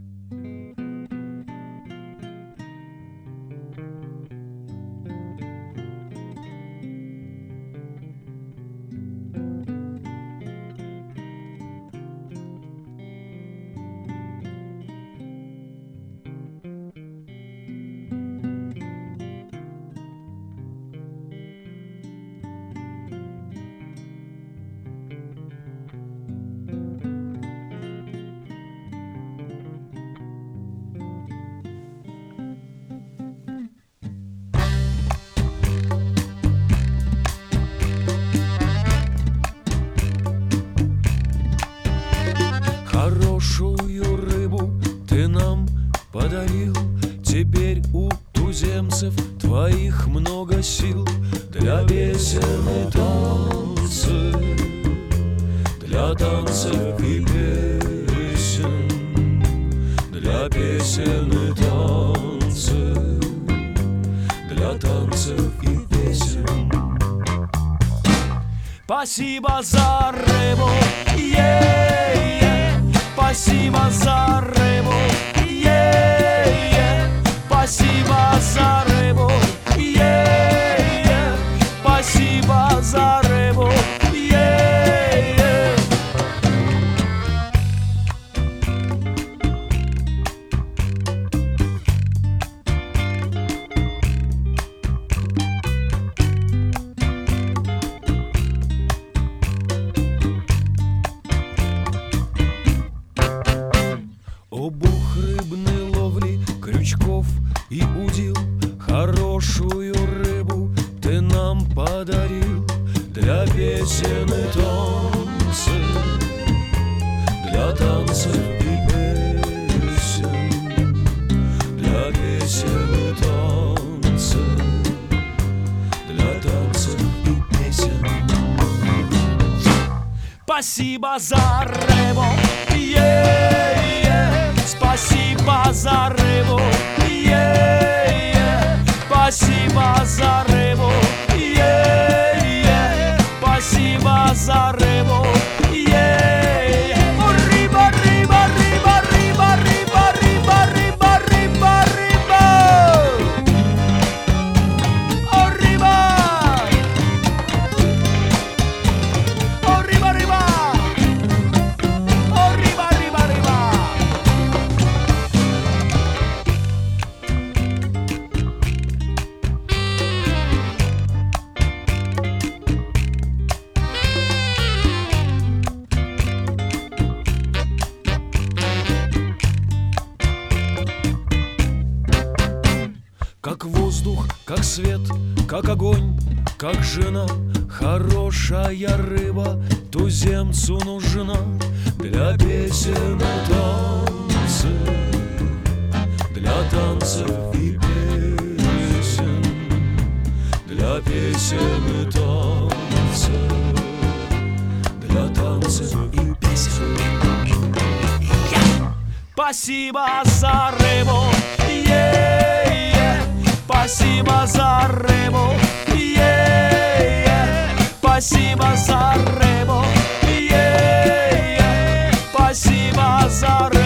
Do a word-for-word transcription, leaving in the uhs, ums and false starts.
Хорошую рыбу ты нам подарил. Теперь у туземцев твоих много сил для песен и танцев, для танцев и песен, для песен и танцев, для танцев и песен. Спасибо за рыбу, е-е. Спасибо за рыбу, е-е. Спасибо за рыбу, е-е. Спасибо за рыбу, е-е. Обух рыбной ловли, крючков и удил. Хорошую рыбу ты нам подарил для песен и танцев, для танцев и песен, для песен и танцев, для танцев и песен. Спасибо за рыбу, е-е. Спасибо за рыбу, е-е. Спасибо за рыбу, е-е. Спасибо за рыбу, е-е. О, рыба, рыба, рыба, рыба, рыба, рыба, рыба, рыба, рыба. О, рыба. О, рыба, рыба. О, рыба, рыба, рыба. Как воздух, как свет, как огонь, как жена. Хорошая рыба туземцу нужна для песен и танцев, для танцев и песен, для песен и танцев, для танцев и песен. Спасибо за рыбу, е-е. Спасибо за рыбу, е-е. Спасибо за рыбу, е-е. Спасибо за рыбу.